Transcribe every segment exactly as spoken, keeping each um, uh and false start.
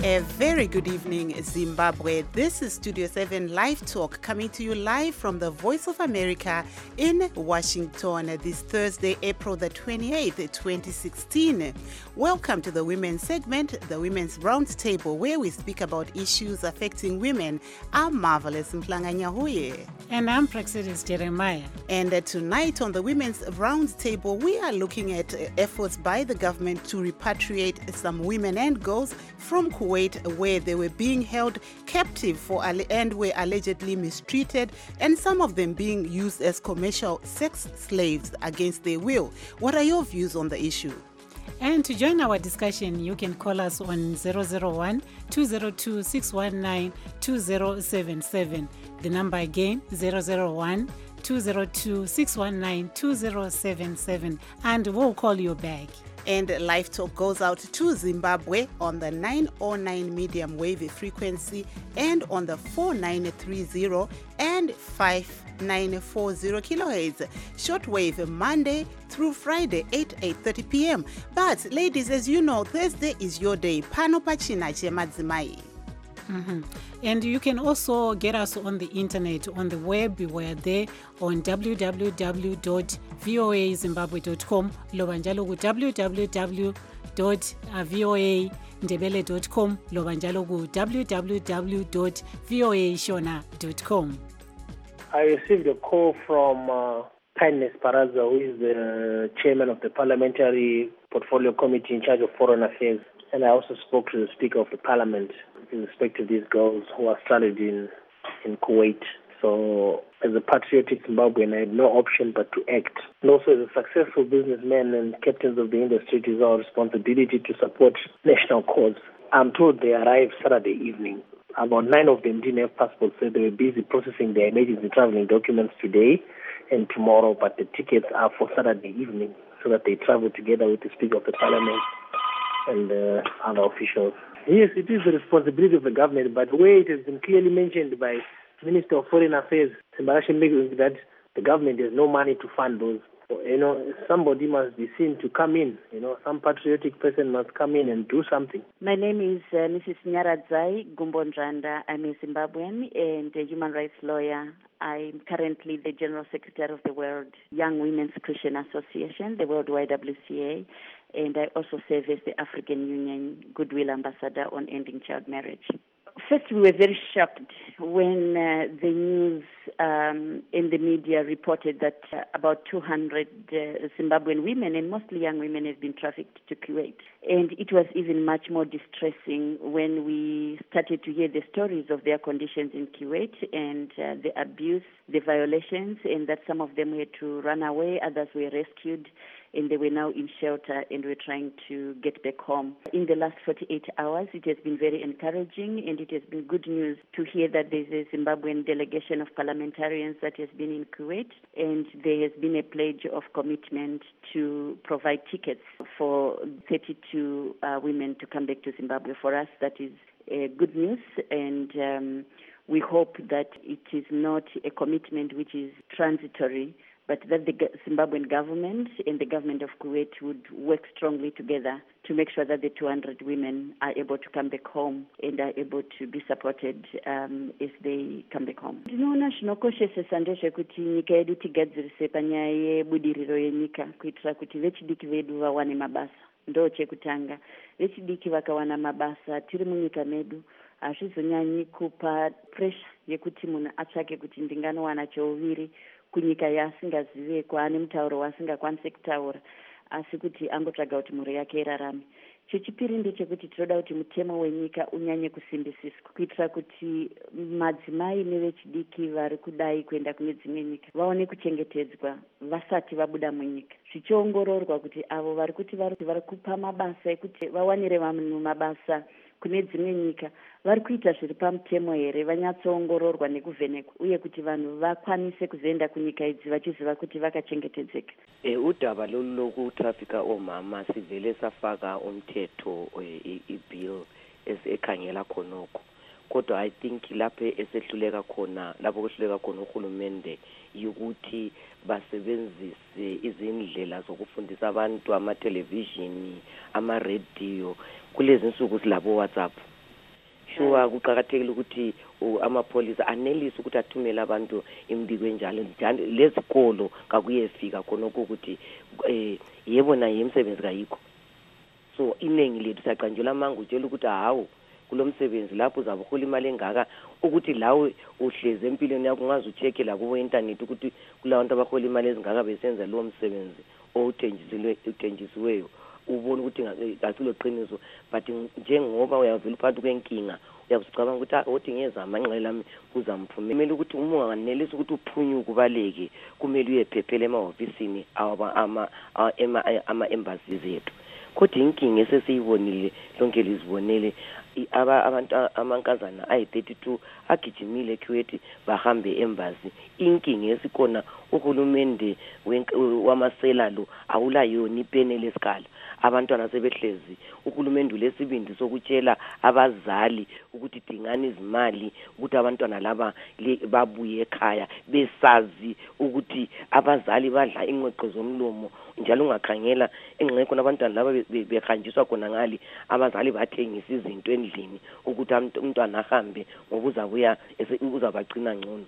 A very good evening, Zimbabwe. This is Studio seven Live Talk, coming to you live from the Voice of America in Washington this Thursday, April the twenty-eighth, twenty sixteen. Welcome to the Women's segment, the Women's Roundtable, where we speak about issues affecting women. I'm Marvelous Mplanga-Nyahuye. And I'm Praxidis Jeremiah. And uh, tonight on the Women's Roundtable, we are looking at uh, efforts by the government to repatriate some women and girls from Kuwait, where they were being held captive for and were allegedly mistreated, and some of them being used as commercial sex slaves against their will. What are your views on the issue? And to join our discussion, you can call us on zero zero one, two zero two, six one nine, two zero seven seven. The number again, zero zero one, two zero two, six one nine, two zero seven seven. And we'll call you back. And Live Talk goes out to Zimbabwe on the nine oh nine medium wave frequency and on the four nine three zero and five nine four zero kilohertz. Shortwave Monday through Friday, eight, eight thirty p.m. But ladies, as you know, Thursday is your day. Pano pachina chemadzimai. Mm-hmm. And you can also get us on the internet, on the web. We're there on w w w dot voa zimbabwe dot com, lobanjalo ku w w w dot voa ndebele dot com, lobanjalo ku w w w dot voa shona dot com. I received a call from uh, Kindness Paraza, who is the chairman of the Parliamentary Portfolio Committee in charge of Foreign Affairs. And I also spoke to the Speaker of the Parliament in respect to these girls who are stranded in, in Kuwait. So as a patriotic Zimbabwean, I had no option but to act. And also as a successful businessman and captains of the industry, it is our responsibility to support national cause. I'm told they arrived Saturday evening. About nine of them didn't have passports, so they were busy processing their emergency traveling documents today and tomorrow, but the tickets are for Saturday evening so that they travel together with the Speaker of the Parliament and uh, other officials. Yes, it is the responsibility of the government, but where it has been clearly mentioned by Minister of Foreign Affairs, that the government has no money to fund those. You know, somebody must be seen to come in. You know, some patriotic person must come in and do something. My name is uh, Missus Nyaradzai Gumbondrando. I'm a Zimbabwean and a human rights lawyer. I'm currently the General Secretary of the World Young Women's Christian Association, the World Y W C A, and I also serve as the African Union Goodwill Ambassador on ending child marriage. First, we were very shocked when uh, the news um, in the media reported that uh, about two hundred uh, Zimbabwean women, and mostly young women, have been trafficked to Kuwait. And it was even much more distressing when we started to hear the stories of their conditions in Kuwait and uh, the abuse, the violations, and that some of them had to run away, others were rescued, and they were now in shelter and were trying to get back home. In the last forty-eight hours, it has been very encouraging, and it has been good news to hear that there's a Zimbabwean delegation of parliamentarians that has been in Kuwait, and there has been a pledge of commitment to provide tickets for thirty-two uh, women to come back to Zimbabwe. For us, that is uh, good news, and um, we hope that it is not a commitment which is transitory, but that the Zimbabwean government and the government of Kuwait would work strongly together to make sure that the two hundred women are able to come back home and are able to be supported um, as they come back home. Tinoona zvinokoshesesa ndezvekuti nyika yedu tigadzirise panyaya yebudiriro yenyika kuitira kuti vechidiki vedu vawane mabasa. Ndo chekutanga. Vechidiki vakawana mabasa tiri munyika medu hazvizonyanyi kupa pressure yekuti munhu atsvake kuti ndinganowana cheuviri kunyika yaasingazive, kwaane mutauro waasingakwanisi kutaura, asi kuti angotsvaga kuti mhuri yake irarame. Chechipiri ndechekuti tinoda kuti mutemo wenyika unyanye kusimbisiswa kuitira kuti madzimai nevechidiki vari kudai kuenda kune dzimwe nyika vaone kuchengetedzwa vasati vabuda munyika, zvichiongororwa kuti avo vari kuti vari kupa mabasa ekuti vawanire vanhu mabasa kune dzimwe nyika vari kuita zviri pamutemo here, vanyatsoongororwa nekuvhenekwa, uye kuti vanhu vakwanise kuzoenda kunyika idzi vachiziva kuti vakachengetedzeka. E, udaba lolu lokutrafika omama sivele safaka umthetho i-bill ekhangela khonokho, kodwa I think lapho esehluleka khona, lapho kuhluleka khona uhulumende ukuthi basebenzise izindlela zokufundisa abantu, ama-television, ama-radio. Kulezi nsuku silabo WhatsApp, sure kuqakathekile ukuthi amapholisa anelise ukuthi athumele abantu imbiko enjalo lezikolo kakuyefika khona ukuthi eh yebo na yemsebenzi kayikho. So iningi lethu saqanjula amanga utshela ukuthi hawo kulomsebenzi lapho uzabuhola imali engaka ukuthi lawe uhleze empilweni yakho ungaze ucheke la kubo internet ukuthi kulabantu abahola imali ezingaka besenza lo msebenzi othenjisiwe uthenjisiweyo ubona ukuthi asilo qiniso but njengoba uyavela uphathu kwenkinga uyabusicabanga ukuthi othi ngeza amanqele lami kuzamphumela ukuthi uma unganelisa ukuthi uphunyuke kubaleke kumele uyephephela emahofisini ama ama ama embassies ethu. Kodwa inkinga esesiyibonile lonke lizibonele aba abantu amankazana ayi thirty-two agijimile eKuwait bahambe embassy. Inkinga esikona uhulumende wamasela lo awulayoni ipene lesikala abantwana sebehlezi uhulumende lesibindi sokutshela abazali ukuthi dingani izimali ukuthi abantwana laba babuye ekhaya besazi ukuthi abazali badla ingqeqo zomlomo njalo ungakhangela engqeko nabantwana laba behanjiswa khona ngali abazali bathengisa izinto endlini ukuthi umntwana ahambe ngoba uzabuya uzabagcina ngcono.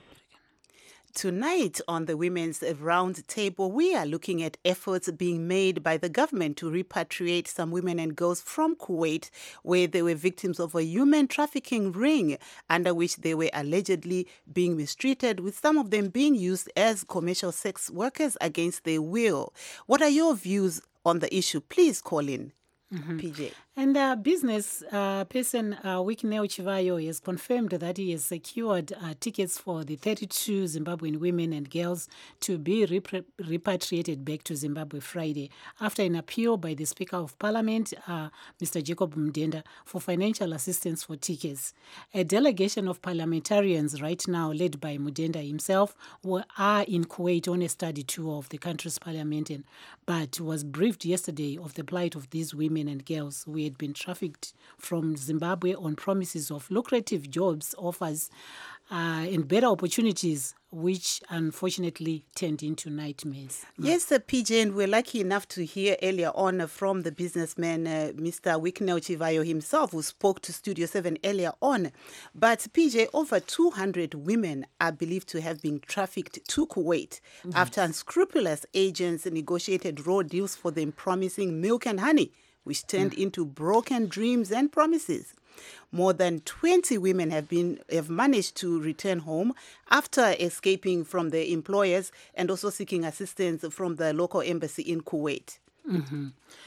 Tonight on the Women's Round Table, we are looking at efforts being made by the government to repatriate some women and girls from Kuwait, where they were victims of a human trafficking ring under which they were allegedly being mistreated, with some of them being used as commercial sex workers against their will. What are your views on the issue? Please call in. Mm-hmm. P J. And the uh, business uh, person, uh, Wikineo Chivayo, has confirmed that he has secured uh, tickets for the thirty-two Zimbabwean women and girls to be repri- repatriated back to Zimbabwe Friday after an appeal by the Speaker of Parliament, uh, Mister Jacob Mdenda, for financial assistance for tickets. A delegation of parliamentarians right now, led by Mdenda himself, were, are in Kuwait on a study tour of the country's parliament, and, but was briefed yesterday of the plight of these women and girls who had been trafficked from Zimbabwe on promises of lucrative jobs offers uh, and better opportunities, which unfortunately turned into nightmares. Yes, uh, P J, and we're lucky enough to hear earlier on uh, from the businessman, uh, Mister Wikineo Chivayo himself, who spoke to Studio seven earlier on. But P J, over two hundred women are believed to have been trafficked to Kuwait mm-hmm. after unscrupulous agents negotiated raw deals for them, promising milk and honey, which turned mm. into broken dreams and promises. More than twenty women have been have managed to return home after escaping from their employers and also seeking assistance from the local embassy in Kuwait. Mm-hmm.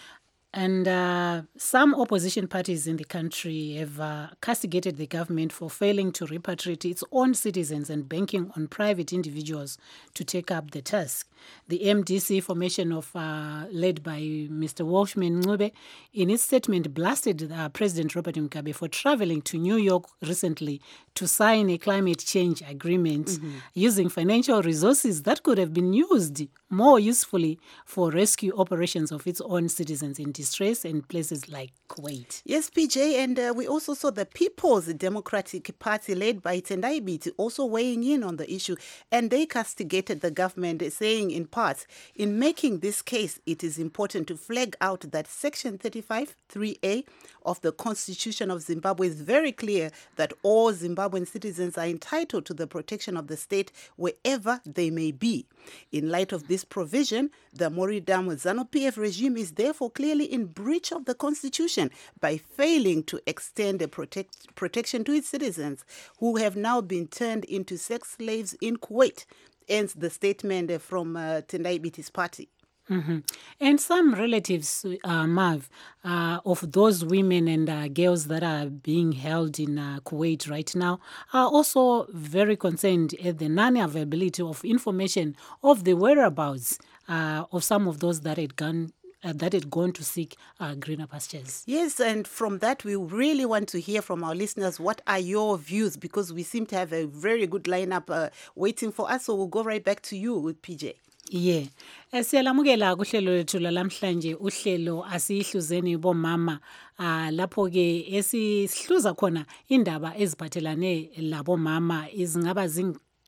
And uh, some opposition parties in the country have uh, castigated the government for failing to repatriate its own citizens and banking on private individuals to take up the task. The M D C formation of uh, led by Mister Walshman Ncube, in its statement, blasted uh, President Robert Mugabe for traveling to New York recently to sign a climate change agreement mm-hmm. using financial resources that could have been used more usefully for rescue operations of its own citizens in distress in places like Kuwait. Yes, P J, and uh, we also saw the People's Democratic Party led by Tendai Biti also weighing in on the issue, and they castigated the government, saying in part, in making this case, it is important to flag out that Section thirty-five three A of the Constitution of Zimbabwe is very clear that all Zimbabwean citizens are entitled to the protection of the state wherever they may be. In light of this provision, the Moridam ZANU-P F regime is therefore clearly in breach of the Constitution by failing to extend a protect, protection to its citizens who have now been turned into sex slaves in Kuwait, ends the statement from uh, Tendai Biti's party. Mm-hmm. And some relatives, uh, Mav, uh, of those women and uh, girls that are being held in uh, Kuwait right now are also very concerned at the non-availability of information of the whereabouts uh, of some of those that had gone Uh, that had gone to seek uh, greener pastures. Yes, and from that, we really want to hear from our listeners. What are your views? Because we seem to have a very good lineup uh, waiting for us. So we'll go right back to you with P J. Yeah. Siyalamukela kuhlelo lethu lamhlanje uhlelo asihluzeni bomama ah lapho ke esihluza khona indaba eziphathelane labo mama izingaba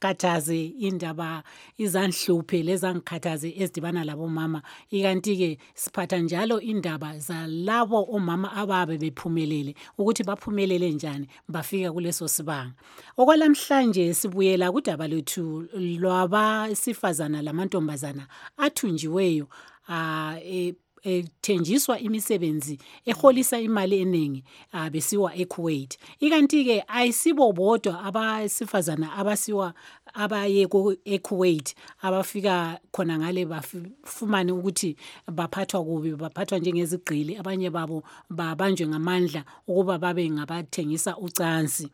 zingikhathaze indaba izanhluphe lezangikhathaze ezidibana labomama. Ikanti-ke siphatha njalo indaba zalabo omama ababe bephumelele ukuthi baphumelele njani bafika kuleso sibanga. Okwalamhlanje sibuyela kudaba lethu lwabesifazana lamantombazana athunjiweyo ah e ethenjiswa imisebenzi eholisa imali eningi besiwa eKuwait. Ikanti-ke ayisibo bodwa abasifazana abasiwa abaye eKuwait abafika khona ngale bafumane ukuthi baphathwa kubi, baphathwa njengezigqili, abanye babo babanjwe ngamandla ukuba babe ngabathengisa ucansi.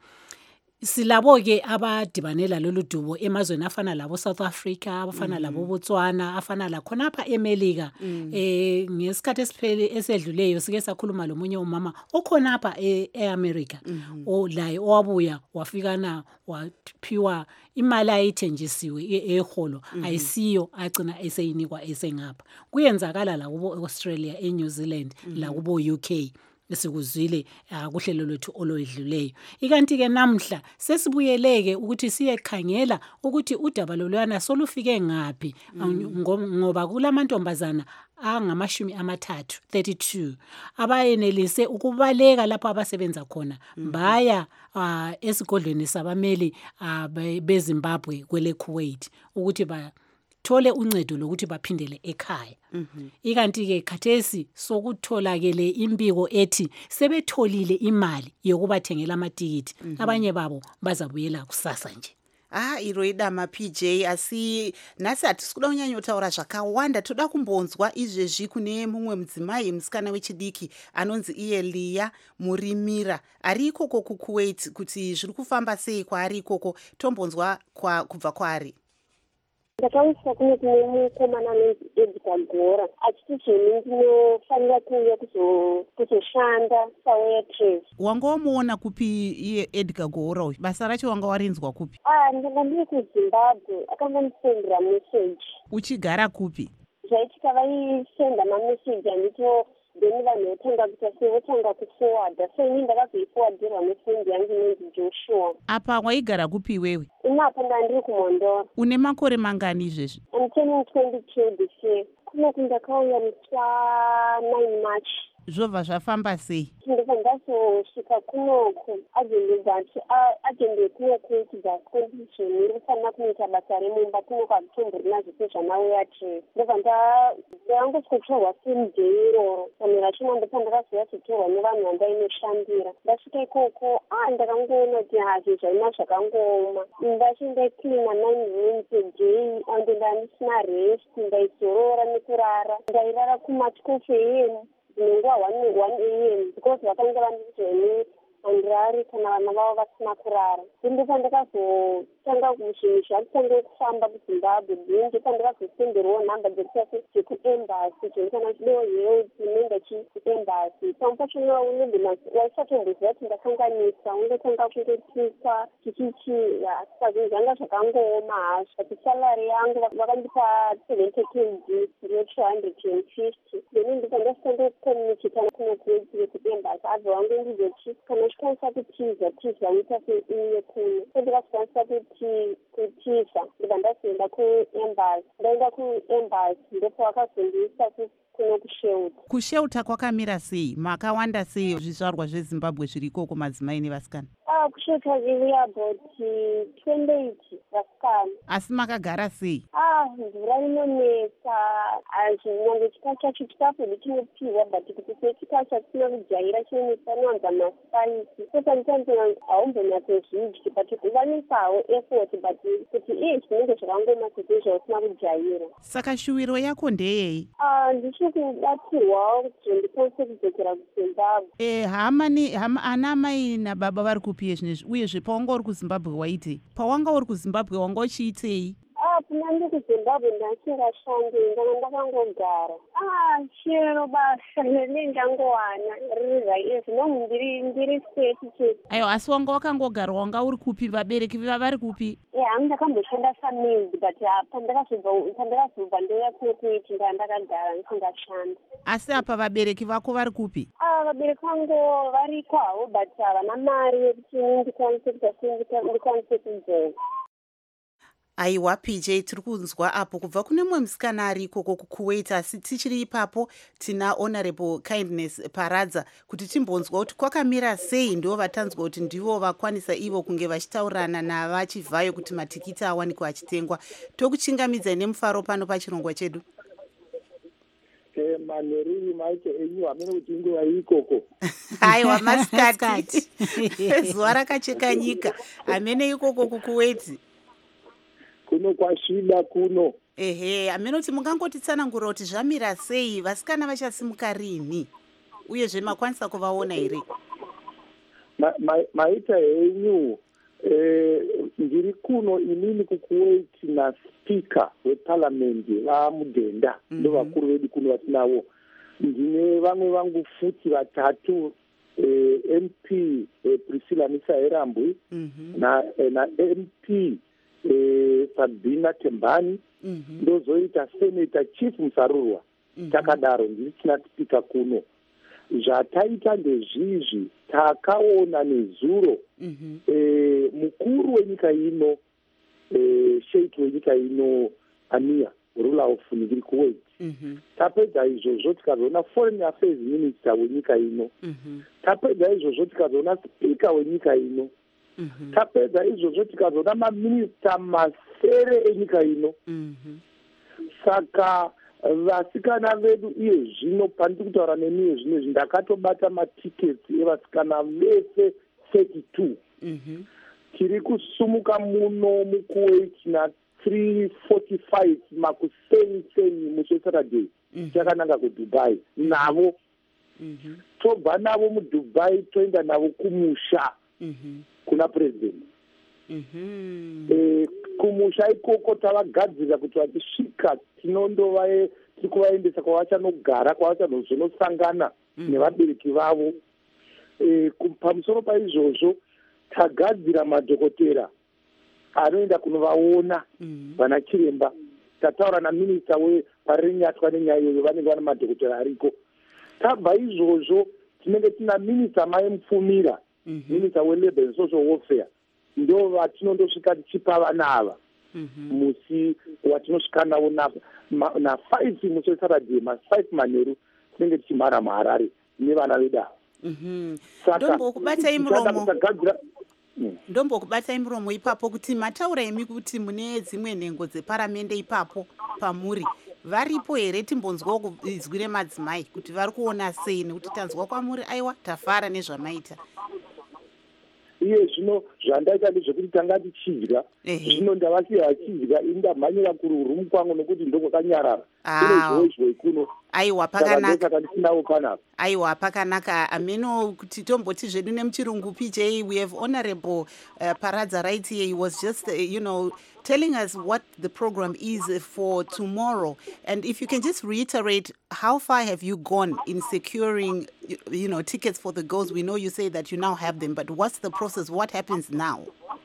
Silabo-ke abadibanela lolu dubo emazweni afana labo South Africa, abafana mm. labo Botswana, afana la khonapha eMelika. Mm. Eh ngesikhathi esiphele esedluleyo sike sakhuluma lomunye umama okhonapha eAmerica mm -hmm. olaye owabuya wafika na waphiwa imali ayithenjisiwe eholo mm -hmm. ayisiyo agcina eseyinikwa esengapha. Kuyenzakala la kubo Australia, eNew Zealand mm -hmm. la kubo U K. Esikuzwile kuhlelo lwethu olwedluleyo. Ikanti-ke namhla sesibuyeleke ukuthi siyekhangela ukuthi udaba lolwana solufike ngaphi mm. ngoba kulamantombazana angamashumi amathathu thirty-two abayenelise ukubaleka lapho abasebenza khona mm. baya uh, esigodlweni sabameli uh, beZimbabwe kwele Kuwait ukuthi ba thole uncedo lokuthi baphindele ekhaya. Mhm. Ikanti-ke khathesi sokutholakele imbiko ethi sebetholile imali yokubathengela amatikiti. Mm -hmm. Abanye babo bazabuyela kusasa nje. Ah, iroida ma P J asi nasi atikuda kunyanya kutaura zvakawanda. Toda kumbonzwa izvezvi kune mumwe mudzimai musikana wechidiki anonzi iye Lia Murimira ari ikoko kuKuwait kuti zviri kufamba sei kwaari ikoko. Tombonzwa kwa kubva kwaari. Ndakausa kune kune mukomana anonzi Edgar Gora achiti zveni ndinofanira kuuya kuzoshanda sawaitress. Wanga wamuona kupi iye Edgar Gora uyu? Basa racho wanga warinzwa kupi? Ah, ndanga ndiri kuZimbabwe. Akangondisendera message. Uchigara kupi? Zvaitika vaisenda mameseji andito then vanhu votanga kuita sevotanga kuforwarda, so ini ndakazoiforwardirwa nefrendi yangu inonzi Joshua. Apa waigara kupi wewe? Inapa ndandiri kuMondoro. Une makore mangani izvezvi? I'm turning twenty-two this year. Kuno kundakauya musa nine March. Zvobva zvafamba sei? Ndobva ndazosvika kunoko agende bati agende kunoko kuitidza condition iri kufanira kunoita basa remumba kunoko akutomborina zvese zvamawaitress. Ndobva ndangosikotorwa semudhei iroro panera chino ndopa ndakazoya kutorwa nevanhu vandainoshandira. Ndasvika ikoko ah ndakangoona kuti hazvo zvaima zvakangooma. Ndachindaicleana nine rooms a day ande ndandisina rest, ndaizorora nekurara, ndairara kumatikofu emu nguva one a m because vakanga vandizveni handirari kana vana vavo vasina kurara. Ndindopa ndakazotanga zvinhu zvakutanga kufamba kuZimbabwe ndingi pandakazosenderawo nhamba dzekuembasi zvenikana chidewo health nenda chikuembasi. Pamwe pacho waisatomboziva kuti ndakanganisa undotanga kungotiswa chichichi saka zvinhu zvanga zvakangooma hazvo. But salary yangu vakandipa seventy k g ndo two hundred fifty. Then ndipo ndasitanga kucommunicata kuno kuembasi abva wangu ndizoti kana uchikwanisa kutiza tiza uita seiye kuno. So ndikazikwanisa kuti kutiza ndobva ndazoenda kuembasi. Ndaenda kuembasi ndipo vakazondiisa kuno kushelta. Kushelta kwakamira sei? Makawanda sei zvizvarwa zveZimbabwe zviri ikoko madzimai nevasikana? Ah, kushelta riri about twenty-eight vasikana. Asi makagara sei? Ah, mvura inonetsa. Azvinyange chikafu chacho chikafu ndichinopihwa but kuti chikafu chatisina kujaira chinonetsa nowanza maspice. So sometimes haumbonyatsozvidyi but vanoisawo effort but kuti iye chinenge zvakangoma kuti zvausina kujaira. Saka shuwiro yako ndeyei? Ah, ndichiri kubatsirwa kuti ndikwanise kudzokera kuZimbabwe. Eh, hama ni ana mai nababa vari kupi zvinezvi? Uyezve pawanga uri kuZimbabwe waitei? Pawanga uri kuZimbabwe wanga uchiitei? Ah, kuna ndi kuZimbabwe ndasingashandi ndanga ndakangogara. Ah, chero basa nendangowana riri raizvi nomu ndiri ndiri state chete. Ayo, asi wanga wakangogara wanga uri kupi? Vabereki vari kupi? Eh, hangu ndakamboshanda samild but pandakazobva pandakazobva ndoya kunokuiti ndandakagara ndisingashanda. Asi apa vabereki vako vari kupi? Ah, vabereki vangu variko havo but havana mari yekuti ndikwanise kuti ndikwanise kudzoka. aiwa P J, tiri kunzwa apo kubva kune mumwe musikana ari ikoko kukuwait, asi tichiri ipapo tina Honorable Kindness Paradza kuti timbonzwa kuti kwakamira sei. Ndo vatanzwa kuti ndivo vakwanisa ivo kunge vachitaurirana navachivhayo kuti matikiti awanikwa achitengwa. Tokuchingamidzai nemufaro pano pachirongwa chedu. Maneri maite enyu amene kuti nguva ikoko. Aiwa masikati. Zuva rakacheka nyika. Amene ikoko kukuwait. Kuno kwashida kuno. Ehe, amene kuti mungangotitsanangura kuti zvamira sei, vasikana vachasimuka rini? Uyezve makwanisa kuvaona here? Ma, ma, maita henyu eh, ndiri kuno inini kukuwait na speaker weparlamendi vaMudhenda, mm -hmm. ndo vakuru vedu kuno vatinavo. Ndine vamwe vangu futi vatatu, eh, M P eh, Priscilla Misaherambwi, mm -hmm. na, eh, na M P eh, Sabina Tembani, mm -hmm. ndozoita Senator Chief Musarurwa. Mm -hmm. Takadaro ndiri tina speaker kuno. Zvataita ndezvizvi takaona nezuro, mm -hmm. e, mukuru wenyika ino, e, sheikh wenyika ino Ania ruler of ndiri Kuwait. Mm -hmm. Tapedza izvozvo tikazoona foreign affairs minister wenyika ino. Mm -hmm. Tapedza izvozvo tikazoona speaker wenyika ino. Mm -hmm. Tapedza izvozvo tikazoona maminista masere enyika ino. Mm -hmm. Saka vasikana vedu iye zvino pandiri kutaura nemiye zvino izvi ndakatobata matiketi evasikana vese thirty-two. Mm-hmm. Tiri kusumuka muno mukuwait na three forty-five makuseni-seni musesaturday. Mm-hmm. Takananga kuDubai navo. Mm-hmm. Tobva navo muDubai toenda navo kumusha. Mm-hmm. kuna president. Mm-hmm. E, kumusha ikoko tavagadzira kuti vachisvika tinondova tiri kuvaendesa kwavachanogara kwavachanozvinosangana mm-hmm. nevabereki vavo. E, pamusoro paizvozvo tagadzira madhokotera anoenda kunovaona mm-hmm. vana chiremba. Tataura naminista weparenyatwa nenyaya iyoyo vanenge vana madhokotera ariko. Tabva izvozvo tinenge tina minista Mai Mupfumira, mm-hmm. minista weLabour and Social Welfare, ndo vatinondosvika tichipa vana ava mm-hmm. musi watinosvika navo na, na five musi weSaturday ma five manheru tinenge tichimhara muHarare nevana vedu ava. Mm-hmm. Ndombokubatai muromo ndombokubatai muromo ipapo kuti mataura imi kuti mune dzimwe nhengo dzeparamende ipapo pamuri varipo here? Timbonzwawo izwi remadzimai kuti vari kuona sei, nekuti tanzwa kwamuri aiwa tafara nezvamaita. Iye zvino zvandaita ndezvekuti tanga tichidya zvino ndavasiya vachidya ini ndamhanyira kururumu kwangu nokuti ndokwakanyarara ine zvoizvo ikuno. Aiwa pakanaka, ndisinawo panapa. Aiwa pakanaka ameno kuti tomboti zvedu nemuchirungu P J. We have Honorable uh, Paradza right here. He was just uh, you know telling us what the program is for tomorrow, and if you can just reiterate, how far have you gone in securing you know tickets for the girls? We know you say that you now have them, but what's the process? What happens now?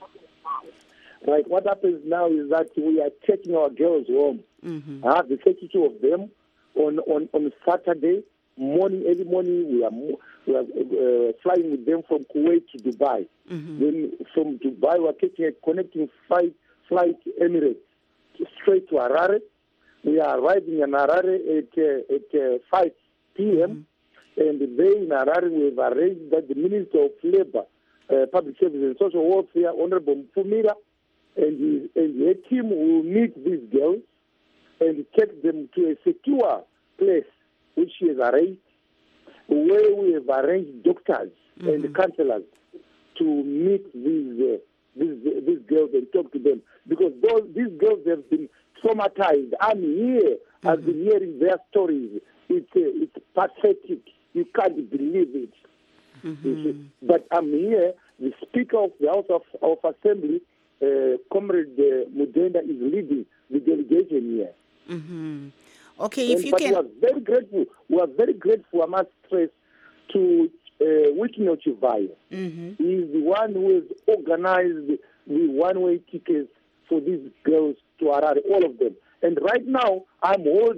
Right, what happens now is that we are taking our girls home. Mm-hmm. I have the thirty-two of them on, on, on Saturday morning. Every morning we are we are uh, flying with them from Kuwait to Dubai. Mm-hmm. Then from Dubai we are taking a connecting flight flight Emirates straight to Harare. We are arriving in Harare at uh, at uh, five p.m. Mm-hmm. and there in Harare we have arranged that the Minister of Labour, uh, Public Service and Social Welfare, Honorable Mupfumira, and his, and her team will meet these girls and take them to a secure place which she has arranged, where we have arranged doctors mm-hmm. and counselors to meet these, uh, these these girls and talk to them, because those these girls have been traumatized. I'm here. Mm-hmm. I've been hearing their stories. It's uh, it's pathetic. You can't believe it. Mm-hmm. But I'm here. The Speaker of the House of, of Assembly, uh, Comrade uh, Mudenda, is leading the delegation here. Mm-hmm. Okay, if and, you but can. We are very grateful. We are very grateful, I must stress, to uh, Wikino Chivayo. Mm-hmm. He is the one who has organized the one-way tickets for these girls to Harare, all of them. And right now, I'm holding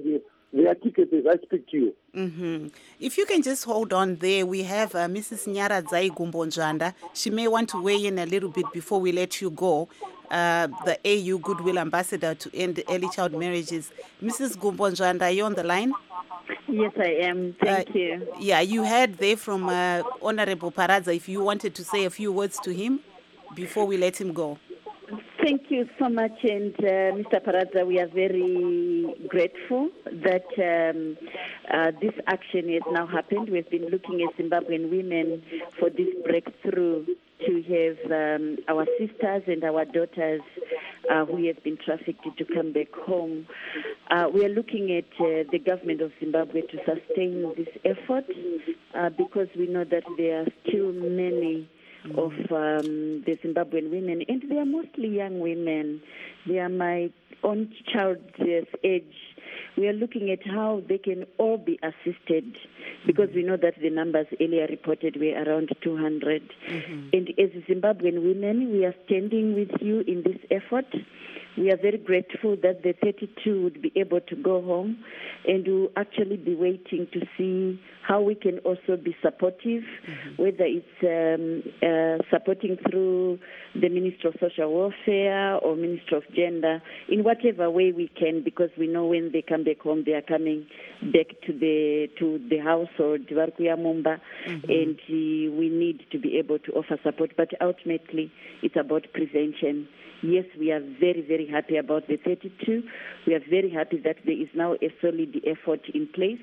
their tickets as I speak to you. Mm-hmm. If you can just hold on there, we have uh, Missus Nyaradzai Gumbonjanda. She may want to weigh in a little bit before we let you go. Uh, the A U Goodwill Ambassador to End Early Child Marriages. Missus Gumbonjanda, are you on the line? Yes, I am. Thank uh, you. Yeah, you heard there from uh, Honorable Paradza. If you wanted to say a few words to him before we let him go. Thank you so much, and uh, Mister Paradza, we are very grateful that um, uh, this action has now happened. We've been looking at Zimbabwean women for this breakthrough to have um, our sisters and our daughters uh, who have been trafficked to come back home. Uh, we are looking at uh, the government of Zimbabwe to sustain this effort uh, because we know that there are still many of um, the Zimbabwean women, and they are mostly young women. They are my own child's age. We are looking at how they can all be assisted because we know that the numbers earlier reported were around two hundred. Mm-hmm. And as Zimbabwean women, we are standing with you in this effort. We are very grateful that the thirty-two would be able to go home, and we'll actually be waiting to see how we can also be supportive, mm-hmm. whether it's um, uh, supporting through the Ministry of Social Welfare or Ministry of Gender, in whatever way we can, because we know when they come back home, they are coming back to the to the household, Mumba, mm-hmm. and uh, we need to be able to offer support. But ultimately, it's about prevention. Yes, we are very, very happy about the thirty-two. We are very happy that there is now a solid effort in place.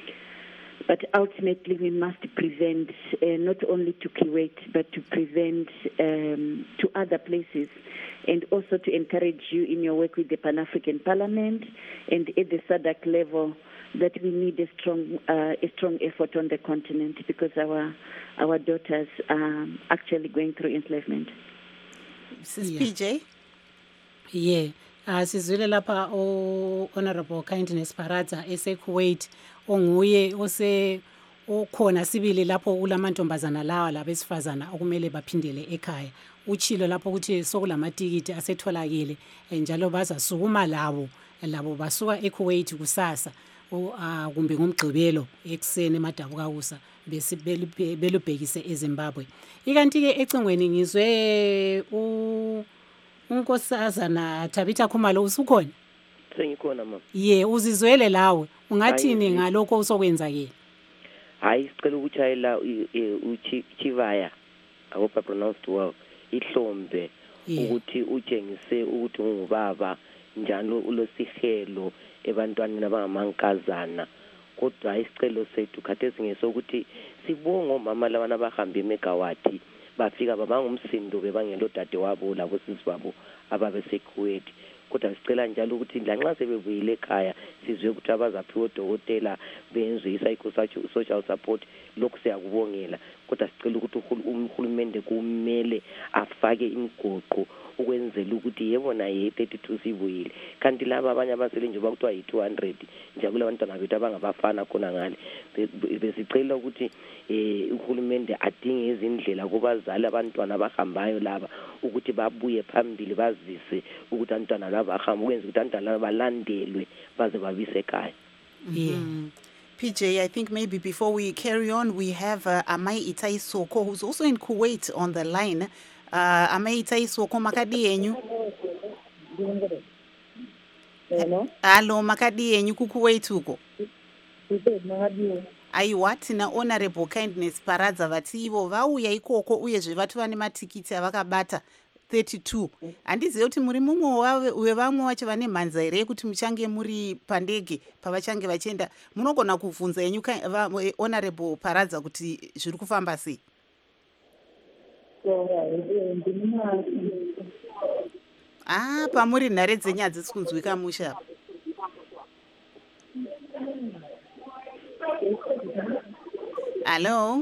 But ultimately, we must prevent, uh, not only to Kuwait, but to prevent um, to other places, and also to encourage you in your work with the Pan-African Parliament and at the S A D C level that we need a strong, uh, a strong effort on the continent because our our daughters are actually going through enslavement. Sis P J? Yeah. Uh, sizwile lapha o Honorable Kindness Paradza ese-Kuwait onguye ose okhona sibili lapho kulamantombazana lawa labesifazana okumele baphindele ekhaya. Uchilo lapho ukuthi sokulamatikiti asetholakele njalo bazasukuma labo labo basuka eKuwait kusasa uh, kumbe ngomgqibelo ekseni emadabukakusa bese belubhekise eZimbabwe. Ikanti ke ecingweni ngizwe u unkosazana Tabitha Khumalo usukhona? Sengikhona mama. Ye uzizwele lawe ungathini ngalokho usokwenza ke? Hayi sicela ukuchayela uChivaya I hope I pronounced well ihlombe ukuthi utshengise ukuthi ungubaba njalo ulosihelo ebantwaneni abangamankazana kodwa isicelo sethu khathesi ngesokuthi sibonga omama labana bahamba eMegawati bafika babangumsindo bebangelo dade wabo labo sisi babo ababeseKuwait kodwa sicela njalo ukuthi lanxa sebebuyile ekhaya sizwe ukuthi abazaphiwa odokotela benzwe i-social support lokhu siyakubongela kodwa sicela ukuthi uhulumende kumele afake imigoqo ukwenzela ukuthi yebona ye thirty-two sibuyile kanti laba abanye abasele nje bakuthiwa yi-two hundred njalo abantwana bethu abangabafana khona ngale besicela ukuthi eh uhulumende adinge izindlela kubazali abantwana abahambayo laba ukuthi babuye phambili bazise ukuthi abantwana laba bahamba ukwenza ukuthi abantwana laba balandelwe baze babise ekhaya. Mm-hmm. P J, I think maybe before we carry on, we have uh, Amai Itai Soko, who's also in Kuwait on the line. Uh, Amai Itai Soko, makadi yenyu? Hello? Hello, makadi yenyu kukuwait huko? Aiwa, tina Honorable Kindness Paradza vati ivo vauya ikoko uyezve vatu vane matikiti avakabata thirty-two. Handizive kuti muri mumwe wevamwe vacho vane mhanza here yekuti muchange muri pandege pavachange vachienda. Munogona kubvunza yenyu Honorable Paradza kuti zviri kufamba sei? Ah, pamuri nhare dzenyu hadzisi kunzwika musha. Hello?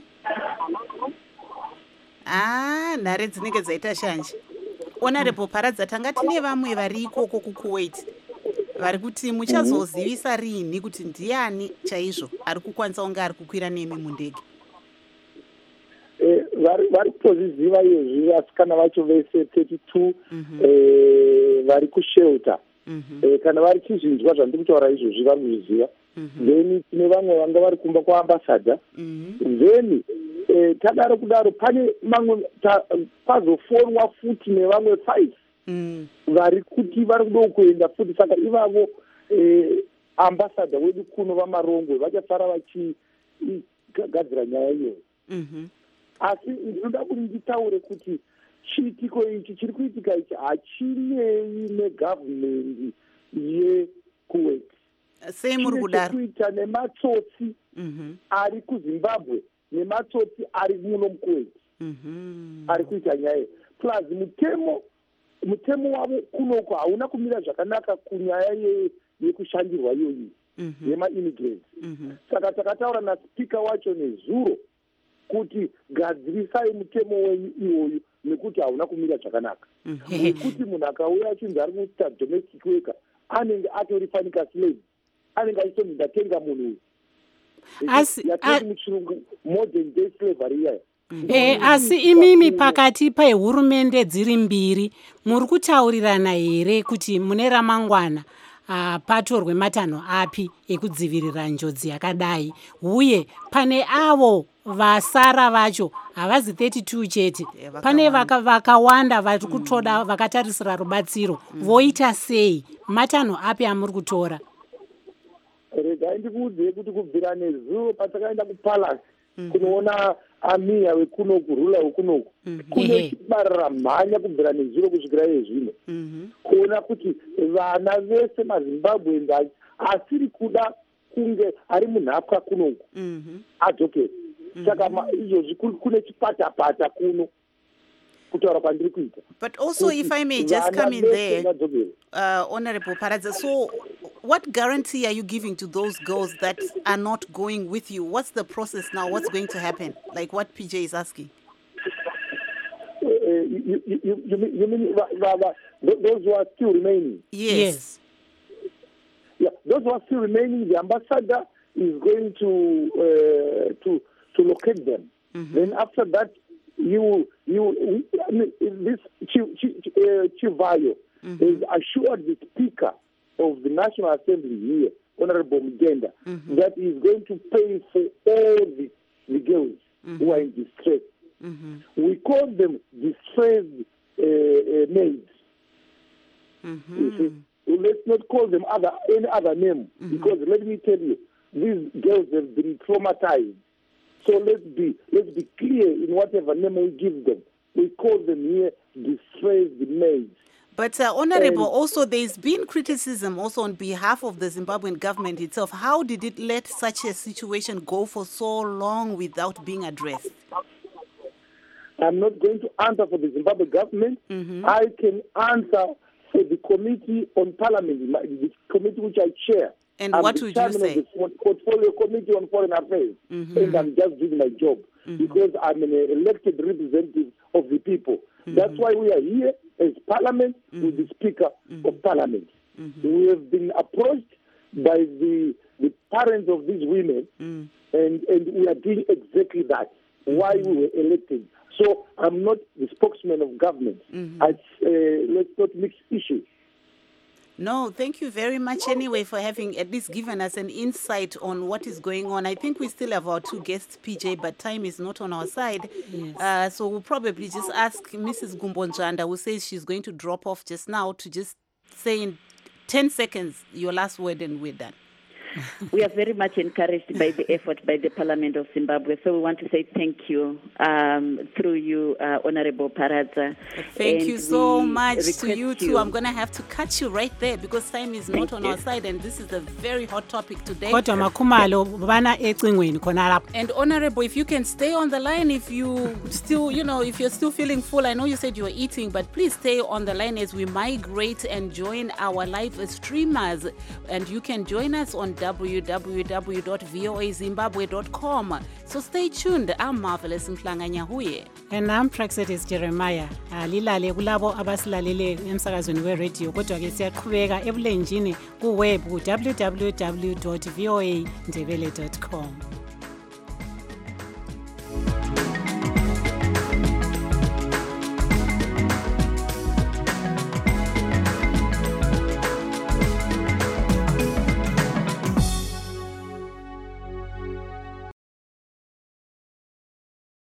Ah, nhare dzinenge dzaita shanje. Honorable Paradza, tanga tine vamwe vari ikoko kuKuwait vari kuti muchazozivisa rini kuti ndiani chaizvo ari kukwanisa kunge ari kukwira nemi mundege? Eh, vari kutozviziva izvi vasikana vacho vese thirty-two vari kushelter. Kana vari chizvinzwa zvandiri kutaura izvozvi vari kuzviziva. then tine vamwe vanga vari kumba kwaambassador then eh, tadaro kudaro pane mamwe pazofonwa futi nevamwe five vari kuti vari kudo kuenda futi saka ivavo eh, ambassador wedu kuno vamarongwe vachafara vachigadzira nyaya iyoyo asi ndinoda kuti nditaure kuti chiitiko ichi chiri kuitika ichi hachinei negavhumendi yekuwait sei muri kudaro kuita nematsotsi ari kuzimbabwe nematsotsi ari muno mukuwait ari kuita nyaya plus mutemo mutemo wavo kunoko hauna kumira zvakanaka kunyaya yekushandirwa iyoyi yemaimmigrants saka takataura naspika wacho nezuro kuti gadzirisai mutemo wenyu iwoyu nekuti hauna kumira zvakanaka nekuti munhu akauya achinzi ari kuita domestic worker anenge atorifanika slave anenge achitonzi ndatenga munhu uyu yatoti muchirungu modern day slavery iyaya Eh, asi imimi pakati pehurumende dziri mbiri muri kutaurirana here kuti mune ramangwana uh, patorwe matanho api ekudzivirira njodzi yakadai uye pane avo vasara vacho havazi thirty-two chete yeah, pane vakawanda vaka vari kutoda mm. vakatarisira rubatsiro mm. voita sei matanho api amuri kutora regai ndikuudzei kuti kubvira nezuvo patakaenda kupalace mm. kunoona amiya wekunoku rula wekunoku mm. kune chibarira mhanya kubvira nezuro kusvikira iye zvino mm-hmm. kuona kuti vana vese mazimbabwe asiri kuda kunge ari munhapwa kunoku mm-hmm. adzokere saka mm-hmm. izvozvi kune chipatapata kuno kutaura kwandiri kuita but also if I may just come in there uh, Honorable Paradza, so what guarantee are you giving to those girls that are not going with you? What's the process now? What's going to happen? Like what P J is asking. Uh, you, you, you, you mean, you mean uh, uh, those who are still remaining? Yes. yes. Yeah, those who are still remaining, the ambassador is going to uh, to to locate them. Mm-hmm. Then after that, you you I mean, this Chivayo mm-hmm. is assured the speaker of the National Assembly here, Honorable Mugenda, mm-hmm. that he is going to pay for all the, the girls mm-hmm. who are in distress. Mm-hmm. We call them distressed uh, uh, maids. Mm-hmm. You see? Let's not call them other any other name mm-hmm. because let me tell you, these girls have been traumatized. So let's be let's be clear in whatever name we give them. We call them here distressed maids. But uh, Honorable, and also there's been criticism also on behalf of the Zimbabwean government itself. How did it let such a situation go for so long without being addressed? I'm not going to answer for the Zimbabwe government. Mm-hmm. I can answer for the Committee on Parliament, the committee which I chair. And I'm what would you say? The Portfolio Committee on Foreign Affairs. Mm-hmm. And I'm just doing my job mm-hmm. because I'm an elected representative of the people. Mm-hmm. That's why we are here as Parliament mm-hmm. with the Speaker mm-hmm. of Parliament. Mm-hmm. We have been approached by the the parents of these women, mm-hmm. and, and we are doing exactly that, mm-hmm. why we were elected. So I'm not the spokesman of government. Mm-hmm. I, uh, let's not mix issues. No, thank you very much anyway for having at least given us an insight on what is going on. I think we still have our two guests, P J, but time is not on our side. Yes. Uh, so we'll probably just ask Missus Gumbonjanda, who says she's going to drop off just now, to just say in ten seconds your last word and we're done. We are very much encouraged by the effort by the Parliament of Zimbabwe. So we want to say thank you um, through you, uh, Honorable Paradza. Thank and you so much to you too. You. I'm going to have to cut you right there because time is not thank on you. Our side, and this is a very hot topic today. And Honorable, if you can stay on the line, if you still, you know, if you're still feeling full, I know you said you were eating, but please stay on the line as we migrate and join our live streamers. And you can join us on w w w dot v o a zimbabwe dot com. So stay tuned. I'm Marvelous Mhlanga Nyahuye. And I'm Praxetis Jeremiah. Lilale kulabo abasilalele emsakazweni we-radio kodwa ke siyaqhubeka ebulenjini ku-web ku w w w dot v o a ndebele dot com.